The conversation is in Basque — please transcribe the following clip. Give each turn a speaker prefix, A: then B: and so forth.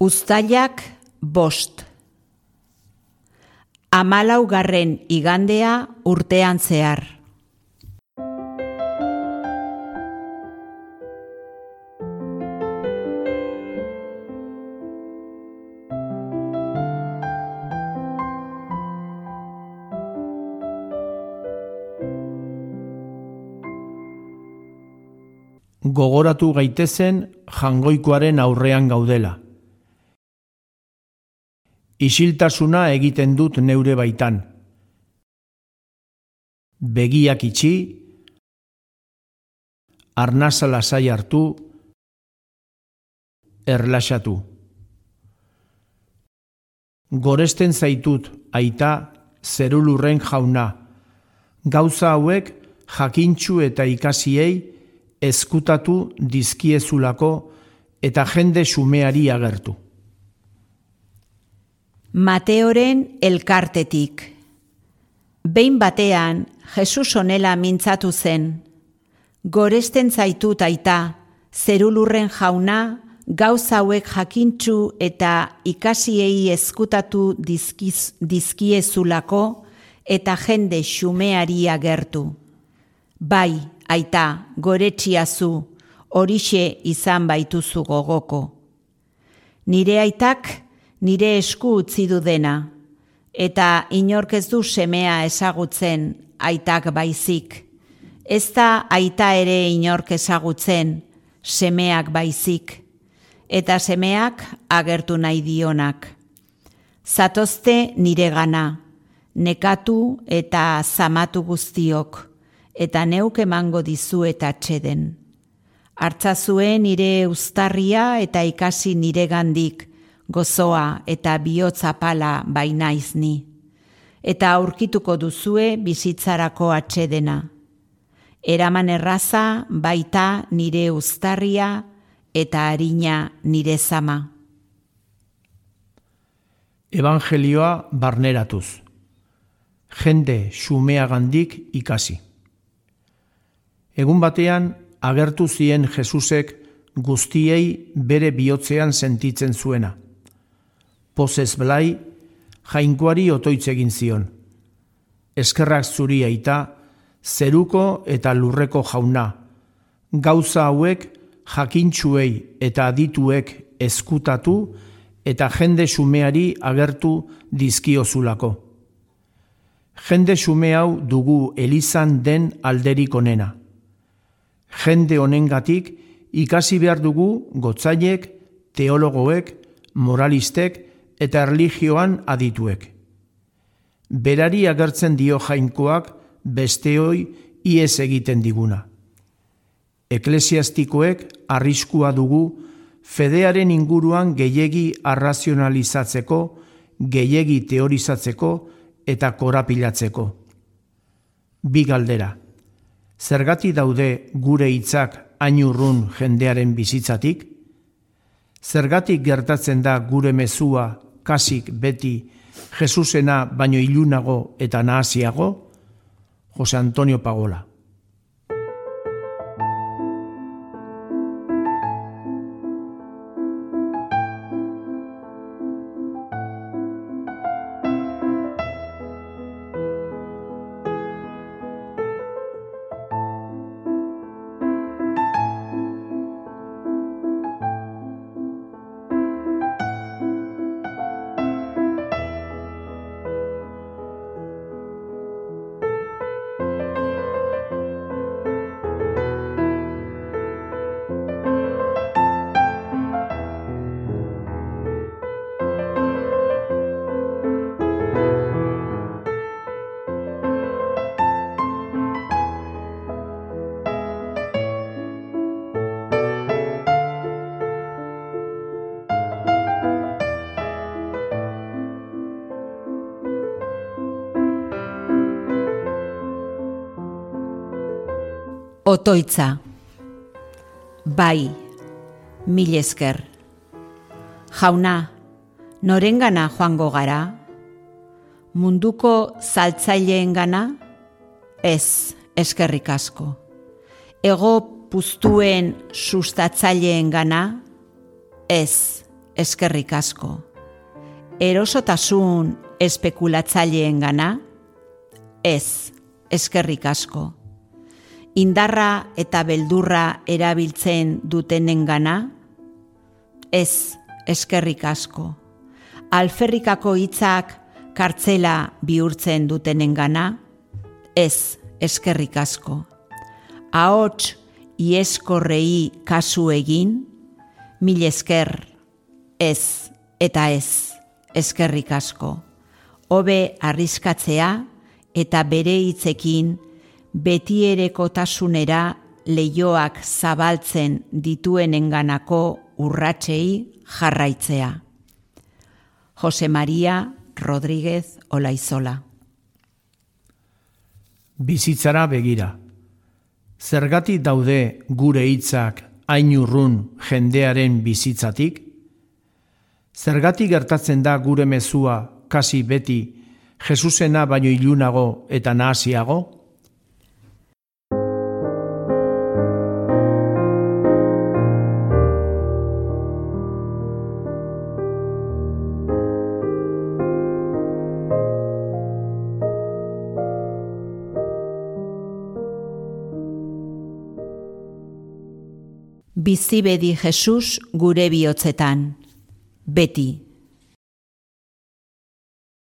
A: Uztailak 5. 14. igandea urtean zehar.
B: Gogoratu gaitezen Jangoikoaren aurrean gaudela. Isiltasuna egiten dut neure baitan. Begiak itxi, arnasa lasai hartu, erlaxatu. Goresten zaitut, aita, zerulurren jauna. Gauza hauek jakintsu eta ikasiei ezkutatu dizkiezulako eta jende xumeari agertu.
A: Mateoren elkartetik. Behin batean, Jesus honela mintzatu zen. Goresten zaitut aita, zerulurren jauna, gauza hauek jakintsu eta ikasiei ezkutatu dizkiezulako eta jende xumeari agertu. Bai, aita, goretxiazu, horixe izan baituzu gogoko. Nire aitak nire esku utzi du dena, eta inork ez du semea ezagutzen, aitak baizik. Ez da aita ere inork ezagutzen, semeak baizik, eta semeak agertu nahi dionak. Zatozte nire gana, nekatu eta zamatu guztiok, eta neuk emango dizuet atxeden. Hartzazue nire uztarria eta ikasi nire gandik, gozoa eta bihotz apala bainaiz ni. Eta aurkituko duzue bizitzarako atxedena. Eraman erraza baita nire uztarria eta harina nire zama.
B: Evangelioa barneratuz. Jende xumeagandik ikasi. Egun batean agertu zien Jesusek guztiei bere bihotzean sentitzen zuena. Pozez blai, Jainkoari otoitz egin zion. Eskerrak zuri aita, zeruko eta lurreko jauna. Gauza hauek jakintsuei eta adituek ezkutatu eta jende xumeari agertu dizkiozulako. Jende xume hau dugu Elizan den alderik onena. Jende honengatik ikasi behar dugu gotzailek, teologoek, moralistek eta erlijioan adituek. Berari agertzen dio Jainkoak besteoi ihes egiten diguna. Eklesiastikoek arriskua dugu fedearen inguruan gehiegi arrazionalizatzeko, gehiegi teorizatzeko eta korapilatzeko. Bi galdera. Zergati daude gure hitzak hain urrun jendearen bizitzatik? Zergatik gertatzen da gure mezua kasik beti Jesusena baino ilunago eta nahasiago? Jose Antonio Pagola.
A: Otoitza. Bai, mil esker. Jauna, norengana joango gara? Munduko zaltzaileengana? Ez, eskerrik asko. Ego puztuen sustatzaileengana? Ez, eskerrik asko. Erosotasun espekulatzaileengana? Ez, eskerrik asko. Indarra eta beldurra erabiltzen dutenengana? Ez, eskerrik asko. Alferrikako hitzak kartzela bihurtzen dutenengana? Ez, eskerrik asko. Ahots ieskorrei kasu egin? Mil esker, ez eta ez, eskerrik asko. Hobe arriskatzea eta bere hitzekin betierekotasunera leioak zabaltzen dituenenganako urratsei jarraitzea. Jose Maria Rodríguez Olaizola.
B: Bizitzara begira. Zergatik daude gure hitzak hain urrun jendearen bizitzatik? Zergatik gertatzen da gure mezua kasi beti Jesusena baino ilunago eta nahasiago?
A: Bizi bedi Jesus gure bihotzetan, beti.